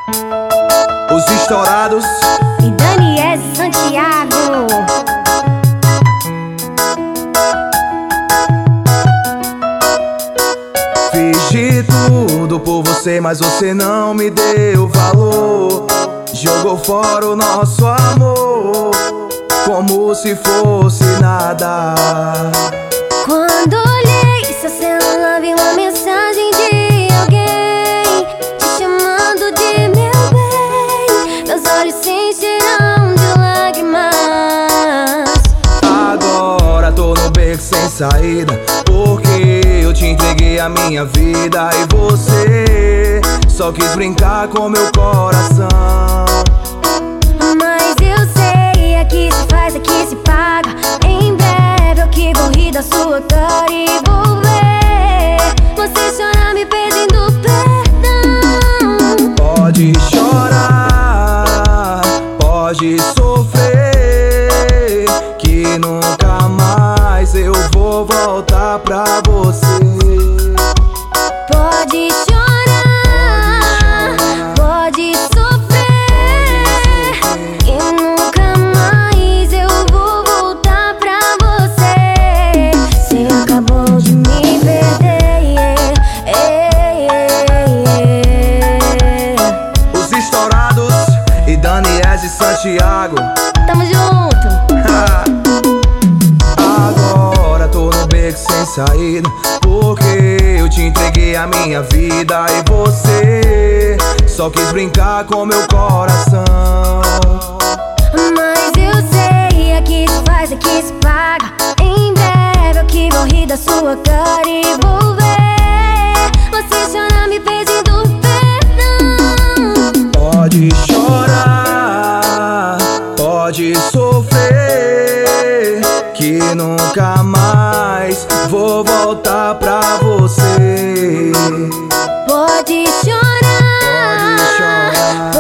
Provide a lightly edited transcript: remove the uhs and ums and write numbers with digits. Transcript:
Os Estourados e Daniel Santiago. Fiz de tudo por você, mas você não me deu valor. Jogou fora o nosso amor como se fosse nada. Quando olhei seu celular, vi uma mensagem de alguém te chamando de meu bem. Meus olhos se encheram de lágrimas. Agora tô no beco sem saída, porque eu te entreguei a minha vida e você só quis brincar com meu coração. Mas eu sei, aqui se faz, aqui se paga. Em breve eu que vou rir da sua cara e vou ver você chorar me pedindo perdão. Pode chorar, pode sofrer, que nunca mais eu vou voltar pra você. Pode chorar, pode sofrer, e nunca mais eu vou voltar pra você. Você acabou de me perder. Os Estourados e Daniel e Santiago. Tamo junto. Agora tô no beco sem saída, porque eu te entreguei a minha vida e você só quis brincar com meu coração. Mas eu sei, aqui se faz, aqui se paga. Em breve eu que vou rir da sua cara e vou ver você chorar me pedindo perdão. Pode chorar, pode sofrer, que nunca mais vou voltar pra você. Pode chorar,